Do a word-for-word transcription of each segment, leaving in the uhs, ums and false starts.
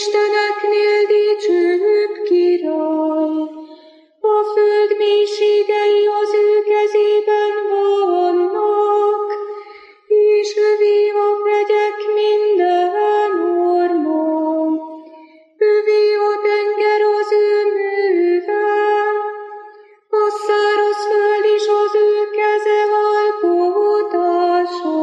isteneknél dicsőbb király. A föld mélységei az ő kezében vannak, és övé a vegyek minden orma. Övé a tenger az ő műve, a száraz föld is az ő keze alkotása.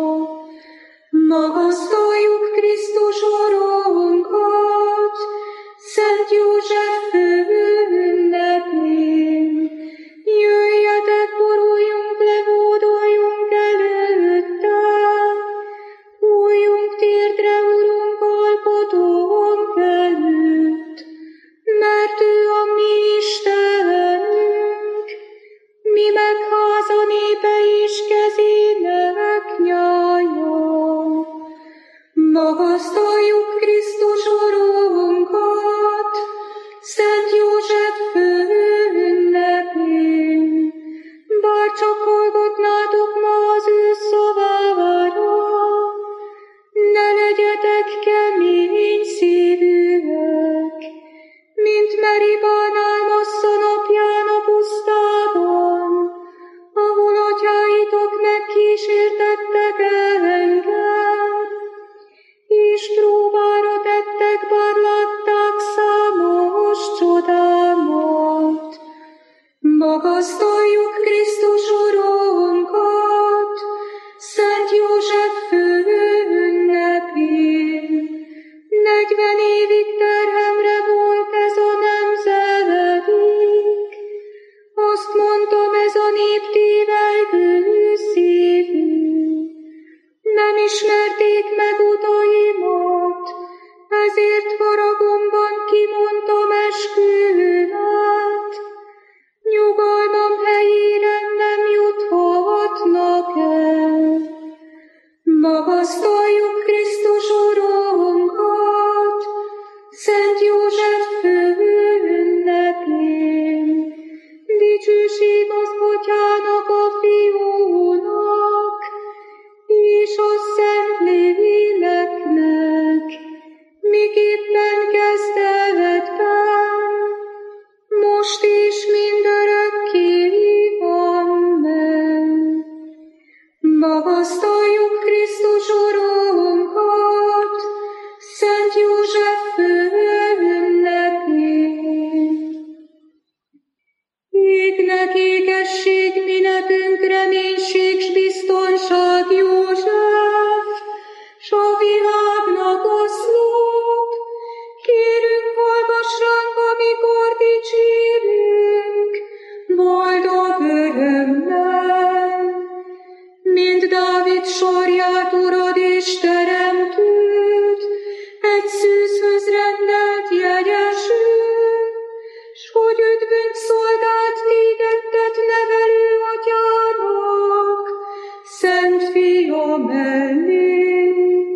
Magasztaljuk Krisztus Urunkat, Szent József főünnepén. Jöjjetek, boruljunk le, vódoljunk előtte, fújjunk térdre Urunk alkotónk előtt, mert ő a mi Istenünk, mi meg háza népe és kezének nyája. Magasztaljuk Krisztus Urunkat, Szent József főünnepén. Bár csak hallgatnátok ma az ő szavára, ne legyetek kemény szívűek, mint Meribánál Massza napján a pusztában, ahol atyáitok megkísértettek engem, és próbára tettek, bár látták számos csodámat. Magasztaljuk Krisztus Urunkat, Szent József főünnepén. Negyven évig terhemre volt ez a nemzedék, azt mondtam, ez a nép tévelgő szívű. Nem ismerték meg utaimat, ezért haragomban kimondtam eskümet. Nyugalmam helyére nem juthatnak el. Magasztaljuk Krisztus Urunkat, Szent József főünnepén. Dicsőség az Atyának, a Fiúnak, és a Szentléleknek, miképpen kezdetben, most és mindörökké. Amen. Magasztaljuk Krisztus Urunkat, Szent József főünnepén. Égnek égesség minetünk, reménység s biztonság József, s a világnak oszlop. Kérünk, hallgass ránk, amikor dicsérünk, boldog örömmel. Mint Dávid sorját, Urad és Teremtőd, egy szűzhöz rendelt jegyesül, s hogy üdvünk szolgált téged tett nevelő atyának, Szent Fia mellé.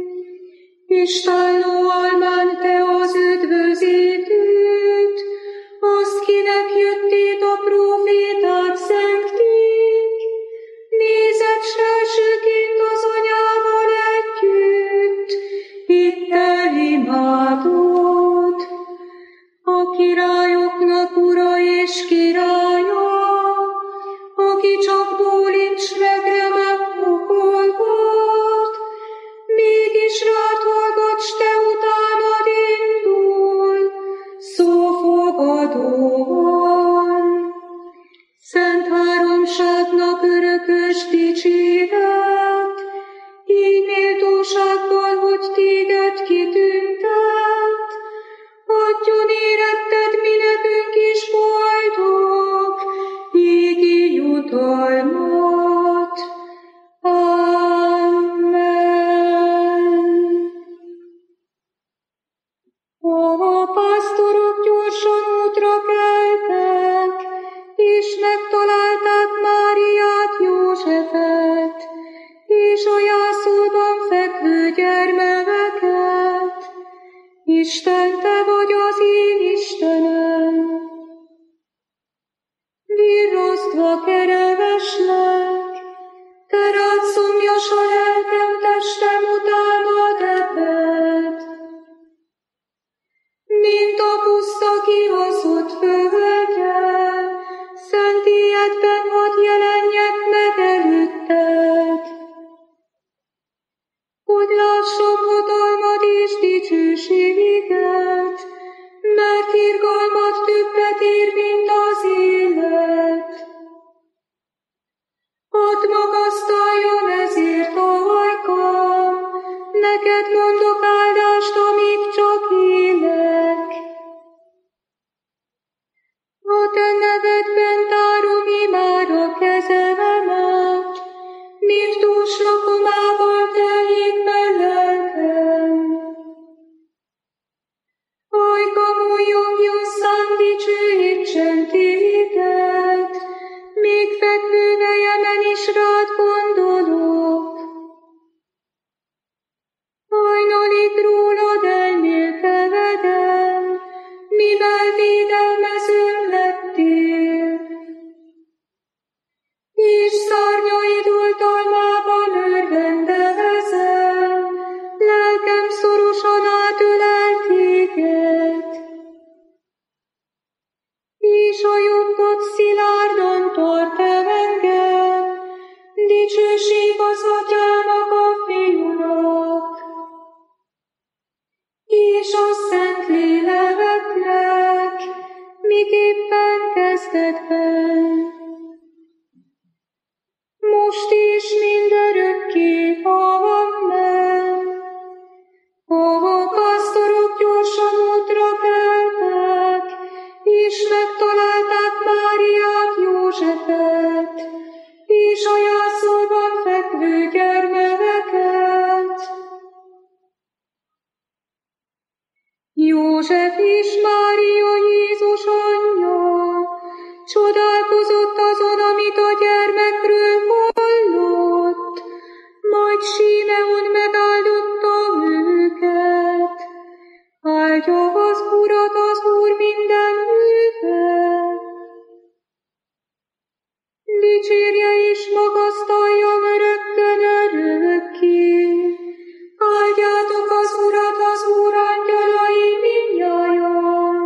Istáló almán te az üdvözítőt, azt kinek jöttét a próféták szentték, nézed s elsőként az anyával együtt, itt imádod. A királyoknak ura és királya, aki csak bólincs meg remek pokolgat, mégis rád hallgat, s te lakomával teljék meg lelkem. Ajka múljogjon szám dicsőítsen téged, még fekvő vejemen is rád gondolok. Hajnalig rólad elmélkedem, mivel védelmezőm lettél. És szárnyaid oltalmában örvendevezem, lelkem szorosan átölel téged. És a jobbot szilárdan tart el engem, dicsőség az Atyának, a Fiúnak, és a Szentléleknek, miképpen kezdetben, most is mindörökké, amen. A pásztorok gyorsan útra keltek, és megtalálták Máriát, Józsefet, és a jászolban fekvő gyermekeket. József és Mária, Jézus anyja, csodálkozott azon, amit a gyermekről hallott, majd Simeon megáldotta őket. Áldja az Urat az Úr minden műve, dicsérje és magasztalja örökkön örökké. Áldjátok az Urat, az Úr angyalai mindnyájan.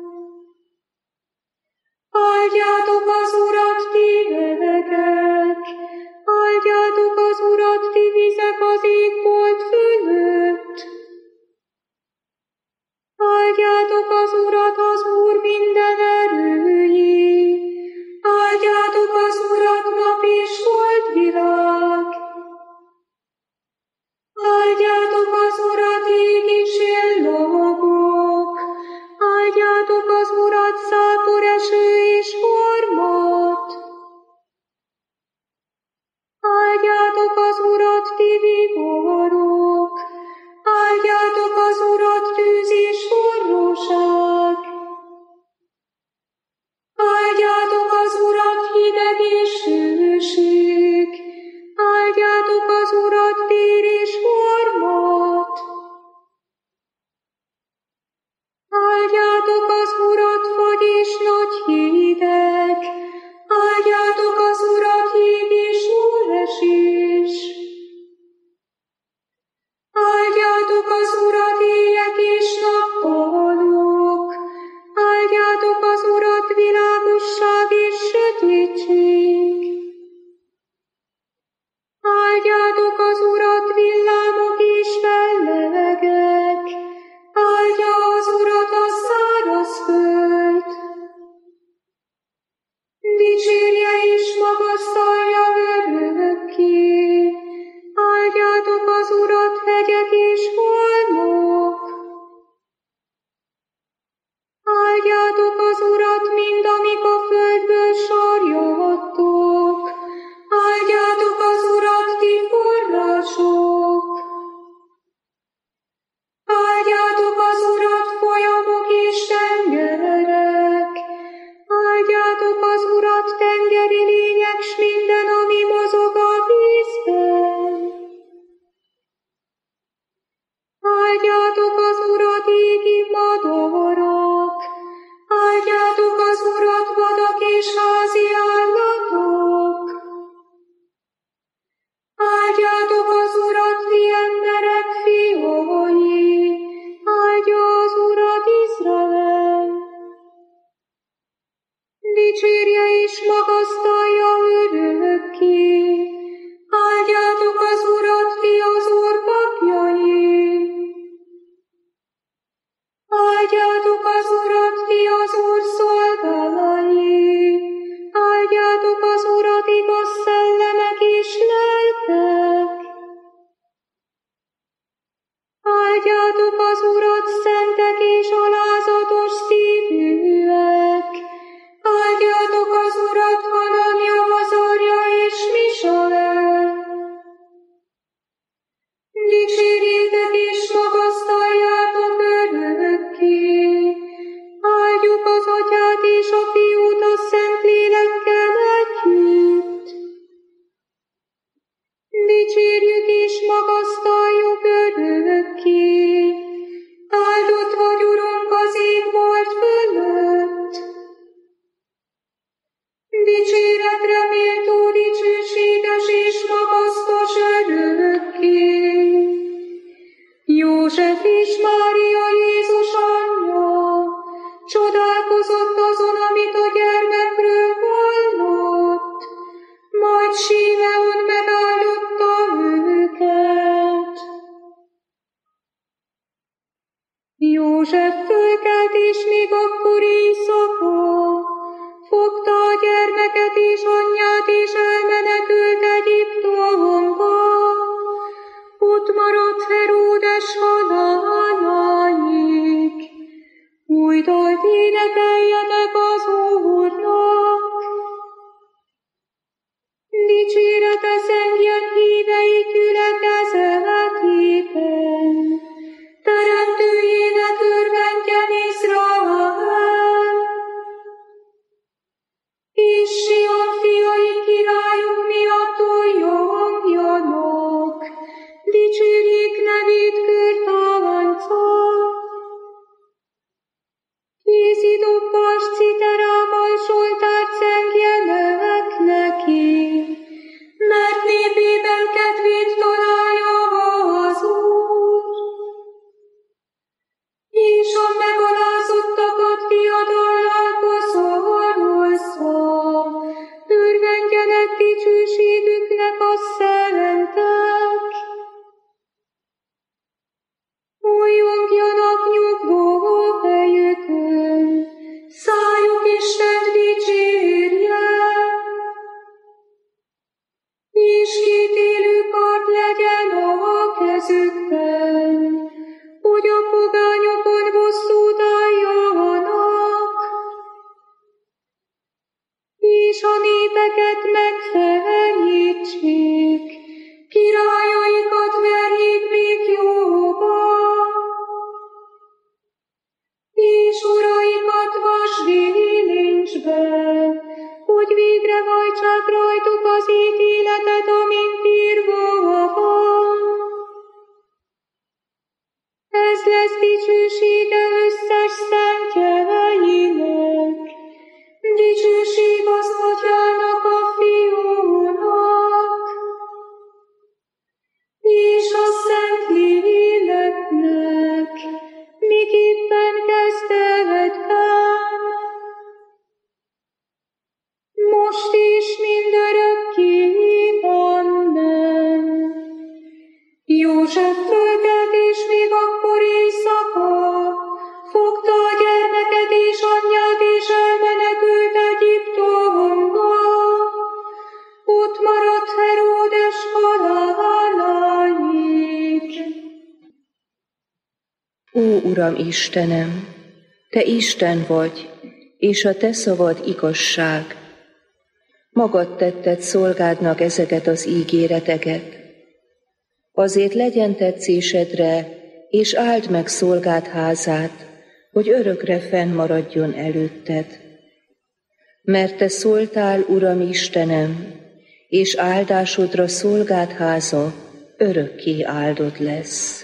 Áldjátok az Urat, ti hegek, áldjátok az Urat, ti vizek az égbolt fölött. Áldjátok az Urat, az Úr minden erői, áldjátok az Urat, nap és holdvilág. Áldjátok az Urat, ég és csillagok, áldjátok az Urat, zápor, eső és harmat. Áldjátok az Urat, ti viharok, áldjátok az Urat, tűz és forróság. Áldjátok az Urat, hideg és hőség, áldjátok az Urat, tér és harmat. Áldjátok az Urat, fagy és nagy hideg, áldjátok az Urat, jég és hóesés. Áldjátok az Urat, éjek és nappalok, áldjátok az Urat, világosság és sötétség. Áldjátok az Urat, villámok és fellegek, áldja az Urat a száraz föld. Dicsérje és magasztalja örökké, áldjátok az Urat, hegyek és holmok. Áldjátok az Urat, mind amik a földből sarjadtok, áldjátok az Urat, ti források. Áldjátok az Urat, folyamok és tengerek, áldjátok az Urat, tengeri lények, s minden, ami mozog a vízben. Áldjátok az Urat, égi madarak, áldjátok az Urat, vadak és házi állatok. Áldjátok az Urat, ti emberek fiai, áldja az Urat Izrael. Dicsérje és magasztalja örökké, áldjátok az Urat, ti az Úr papjai. Áldjátok az Urat, ti az Úr szolgálai, áldjátok az Urat, igaz szellemek és lelkek. dalt énekeljetek az Úrnak. Dicséret eszengjen hívei gyülekezetében, teremtőjének örvendjen Izrael. És Sion fiai királyuk miatt újjongjanak, dicsérjék nevét körtánccal. Kézidobbas, citerámmal, zsoltárt zengjenek neki, mert népében kedvét találja az Úr. És a megalázottakat diadallal koszorozza, örvendjenek dicsőségüknek a szentek. Újjongjanak nyugvó helyükön, szájuk Istent dicsérje. És két élő kard legyen a kezükben, hogy a pogányokon bosszút álljanak, és a népeket megfenyítsék, királyaikat verjék békjóba, és uraikat vasgyélincsbe, hogy végrehajtsák rajtuk az ítéletet, amint írva van. Ez lesz dicsősége összes szentjeinek, dicsőség az Atyának, a Fiúnak, és a Szentléleknek, miképpen kezdetben, most is mindörökké. Amen. József fölkelt, és még akkor éjszaka fogta a gyermeket és anyját, és elmenekült Egyiptomba. Ott maradt Heródes haláláig. Ó, Uram Istenem, Te Isten vagy, és a Te szavad igazság. Magad tetted szolgádnak ezeket az ígéreteket. Azért legyen tetszésedre, és áld meg szolgád házát, hogy örökre fennmaradjon előtted. Mert Te szóltál, Uram Istenem, és áldásodra szolgád háza örökké áldott lesz.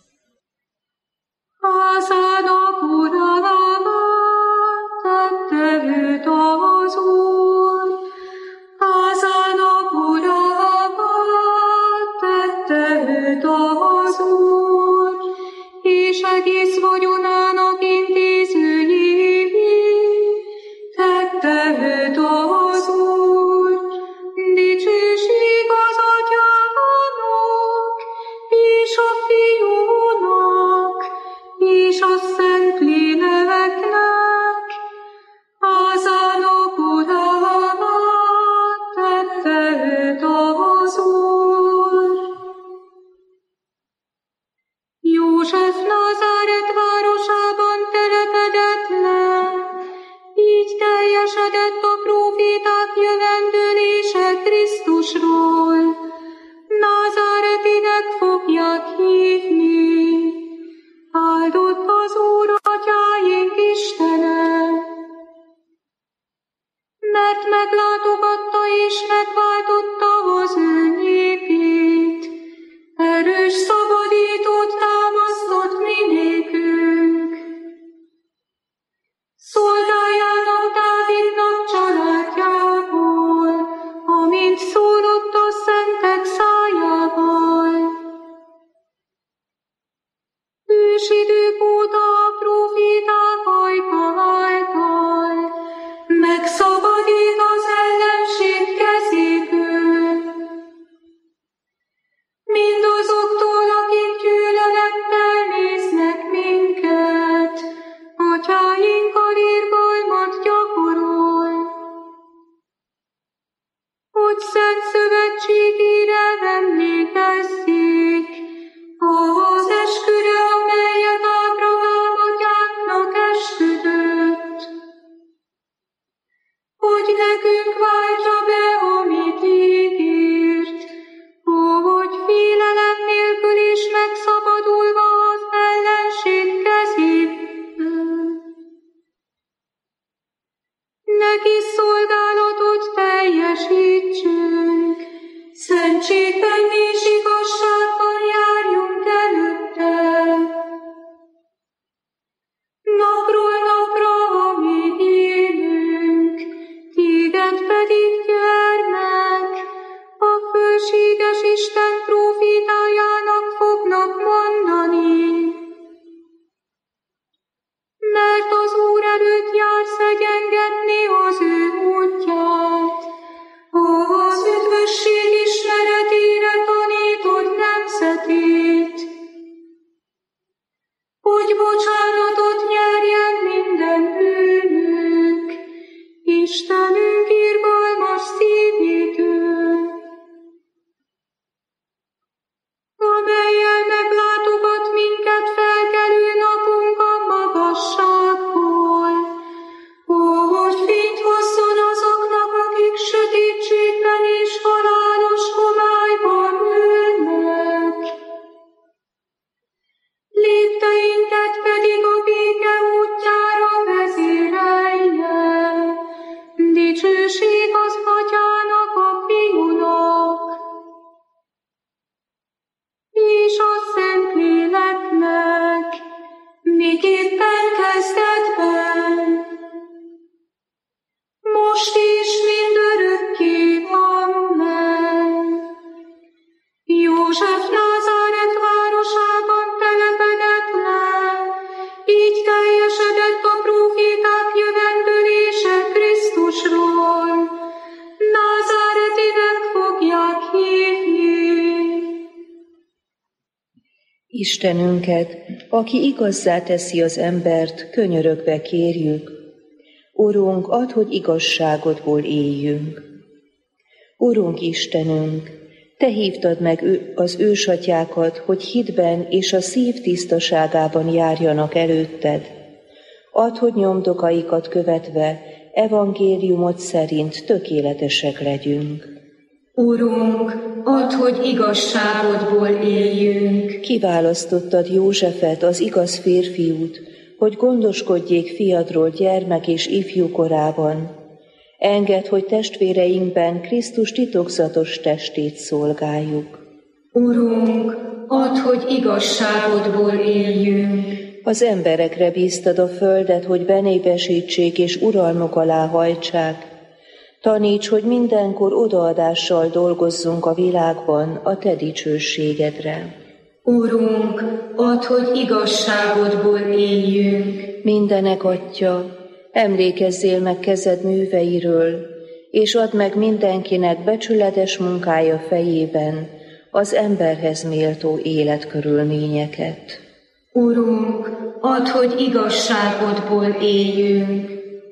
Házának uralmát tette őt az Úr, házának uralmát tette őt az Úr, és egész vagyonának intézőjévé tette őt az Úr. Dicsőség az Atyának, és a Fiúnak, és a Szentléleknek, házának uralmát tette őt az Úr. József Názáret városában telepedett le, így teljesedett a próféták jövendőlése Krisztusról. Názáretinek fogják hívni. Áldott az Úr, Atyáink Istene, mert meglátogatta és megváltotta az ő népét, erős szabadítót támasztott mi Higgyben és igazságban járjunk előtte. Napról napra, amíg élünk, téged pedig, gyermek, a fölséges Isten prófétájának fognak mondani. Mert az Úr előtt jársz egyengetni az ő útját, az üdvösség ismeretére tanítod nemzetét, hogy bocsánatot nyerjen minden bűnünk, Istenünk irgalmas szívvédő, amellyel meglátogat minket felkelő napunk a magasságból, hogy fényt hozzon azoknak, akik sötétségben és halálos homályban ülnek. Lépteinket pedig a béke útjára vezérelje. Dicsőség az Atyának, a Fiúnak, és a Szentléleknek, miképpen kezdetben, most is mindörökké. Amen. József Názáret városában telepedett le, így teljesedett a próféták jövendőlése Krisztusról. Názáretinek fogják hívni. Istenünket, aki igazzá teszi az embert, könyörögve kérjük. Urunk, add, hogy igazságodból éljünk. Urunk Istenünk, Te hívtad meg az ősatyákat, hogy hitben és a szív tisztaságában járjanak előtted. Add, hogy nyomdokaikat követve, evangéliumod szerint tökéletesek legyünk. Urunk, add, hogy igazságodból éljünk. Kiválasztottad Józsefet, az igaz férfiút, hogy gondoskodjék fiadról gyermek és ifjú korában. Engedd, hogy testvéreinkben Krisztus titokzatos testét szolgáljuk. Urunk, add, hogy igazságodból éljünk. Az emberekre bíztad a földet, hogy benépesítsék és uralmuk alá hajtsák. Taníts, hogy mindenkor odaadással dolgozzunk a világban a Te dicsőségedre. Urunk, add, hogy igazságodból éljünk. Mindenek Atya, emlékezzél meg kezed műveiről, és add meg mindenkinek becsületes munkája fejében az emberhez méltó életkörülményeket. Urunk, add, hogy igazságodból éljünk.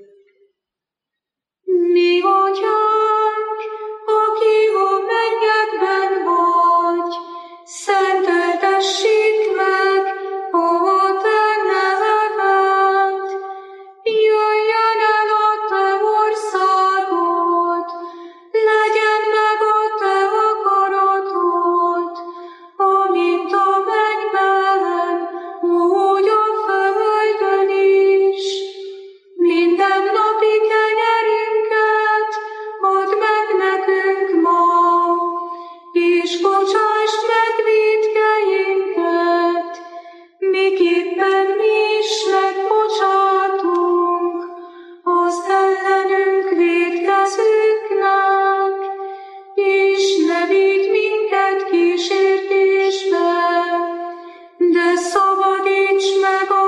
Mi Atyánk, aki a mennyekben vagy, szenteltessék meg a Te neved. Jöjjön el a Te országod, legyen meg a Te akaratod, amint a mennyben, úgy a földön is. Minden napi kenyerünket add meg nekünk ma, és bocsásd meg vétkeinket, miképpen mi is megbocsátunk az ellenünk vétkezőknek, és ne vigy minket kísértésbe, de szabadíts meg a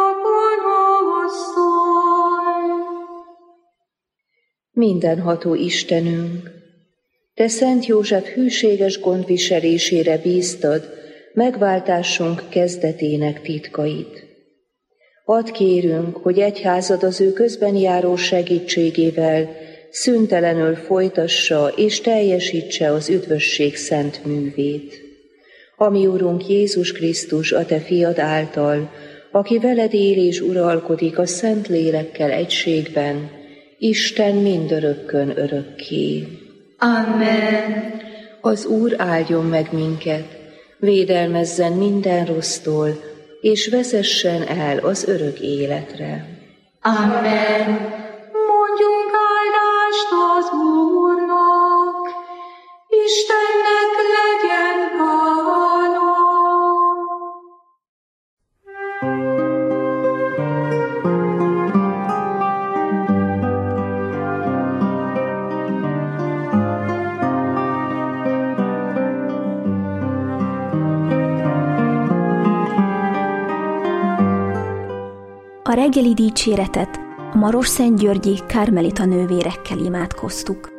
gonosztól. Mindenható Istenünk, Te Szent József hűséges gondviselésére bíztad megváltásunk kezdetének titkait. Add kérünk, hogy egyházad az ő közben járó segítségével szüntelenül folytassa és teljesítse az üdvösség szent művét. Ami Urunk Jézus Krisztus, a Te fiad által, aki veled él és uralkodik a Szent Lélekkel egységben, Isten mindörökkön örökké. Amen. Az Úr áldjon meg minket, védelmezzen minden rossztól, és vezessen el az örök életre. Amen. Mondjunk áldást az Úrnak, Istennek legyen A reggeli dicséretet a Marosszentgyörgyi Kármelita nővérekkel imádkoztuk.